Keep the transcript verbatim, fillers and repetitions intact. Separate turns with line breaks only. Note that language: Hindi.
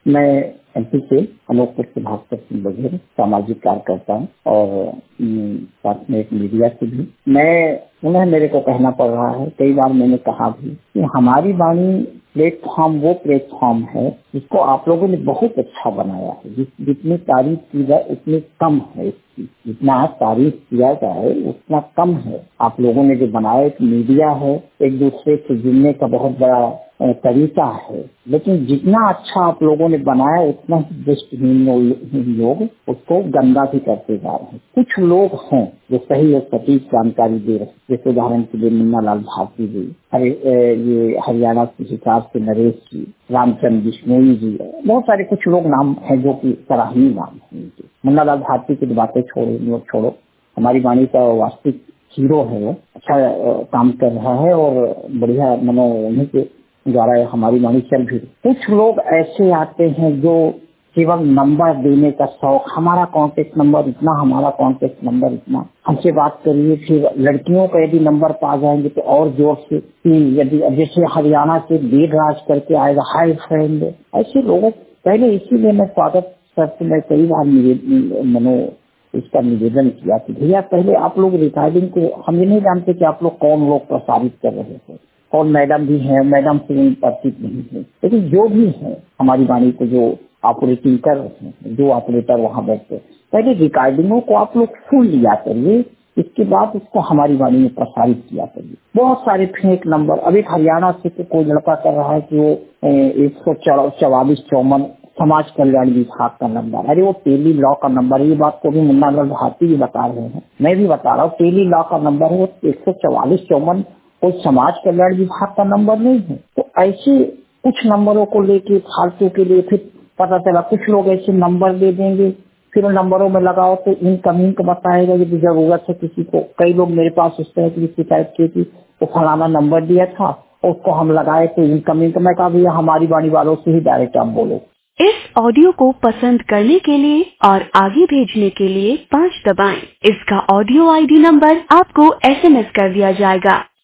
मैं एमपी से अनोखपुर से भास्कर सिंह बघेल सामाजिक कार्यकर्ता हूँ और साथ में एक मीडिया से भी। मैं उन्हें मेरे को कहना पड़ रहा है, कई बार मैंने कहा भी कि हमारी वाणी प्लेटफॉर्म वो प्लेटफॉर्म है जिसको आप लोगों ने बहुत अच्छा बनाया है। जिस जितनी तारीफ की जाए उतनी कम है इसकी, जितना तारीफ किया जाए उतना कम है। आप लोगों ने जो बनाया एक मीडिया है, एक दूसरे से जुड़ने का बहुत बड़ा तरीका है, लेकिन जितना अच्छा आप लोगों ने बनाया उतना ही दृष्टिहीन लोग उसको गंदा भी करते जा रहे हैं। कुछ लोग हैं जो सही और सटीक जानकारी दे रहे हैं, जैसे उदाहरण के लिए मुन्ना लाल भारती जी, अरे ये हरियाणा के हिसाब से नरेश जी, रामचंद्र बिश्नोई जी, बहुत सारे कुछ लोग नाम है जो कि सराहनीय नाम है इनके। मुन्ना लाल भारती की बातें छोड़ो छोड़ो हमारी वाणी का वास्तविक हीरो है, वो अच्छा काम कर रहा है और बढ़िया मनो उन्हीं के द्वारा हमारी वाणी चल भी। कुछ लोग ऐसे आते हैं जो केवल नंबर देने का शौक, हमारा कॉन्टेक्ट नंबर इतना, हमारा कॉन्टेक्ट नंबर इतना, हमसे बात करिए। फिर लड़कियों का यदि नंबर पा जाएंगे तो और जोर से, यदि जैसे हरियाणा से देर राज करके आएगा, हाय फ्रेंड, ऐसे लोगों पहले इसीलिए मैं स्वागत करते मैं कई बार मनो इसका निवेदन किया कि भैया पहले आप लोग रिकॉर्डिंग को, हम ये नहीं जानते कि आप लोग कौन लोग प्रसारित कर रहे थे, और मैडम भी हैं, मैडम से परिचित नहीं है, लेकिन जो भी है हमारी वाणी को जो ऑपरेटिंग कर रहे हैं, जो ऑपरेटर वहाँ बैठते, पहले रिकॉर्डिंगों को आप लोग सुन लिया करिए, इसके बाद उसको हमारी वाणी में प्रसारित किया करिए। बहुत सारे फेक नंबर, अभी हरियाणा से तो कोई लड़का कर रहा है कि वो एक सौ चौवालीस चौवन समाज कल्याण विभाग का नंबर, अरे वो टेली लॉ का नंबर है। ये बात को भी मुन्ना लाल भारती भी बता रहे हैं, मैं भी बता रहा हूँ, टेली लॉ का नंबर है, वो एक सौ चौवालीस चौवन कोई समाज कल्याण विभाग का नंबर नहीं है। तो ऐसे कुछ नंबरों को लेके फालतू के लिए फिर पता चला कुछ लोग ऐसे नंबर दे देंगे, फिर उन नंबरों में लगाओ तो इनकमिंग का बताएगा यदि जरूरत है किसी को। कई लोग मेरे पास इस तरह की शिकायत की थी, तो फलाना नंबर दिया था और उसको हम लगाए तो इनकमिंग का, मैं कहा भैया हमारी वाणी वालों से ही डायरेक्ट आप बोलो।
इस ऑडियो को पसंद करने के लिए और आगे भेजने के लिए पाँच दबाएं। इसका ऑडियो आईडी नंबर आपको एसएमएस कर दिया जाएगा।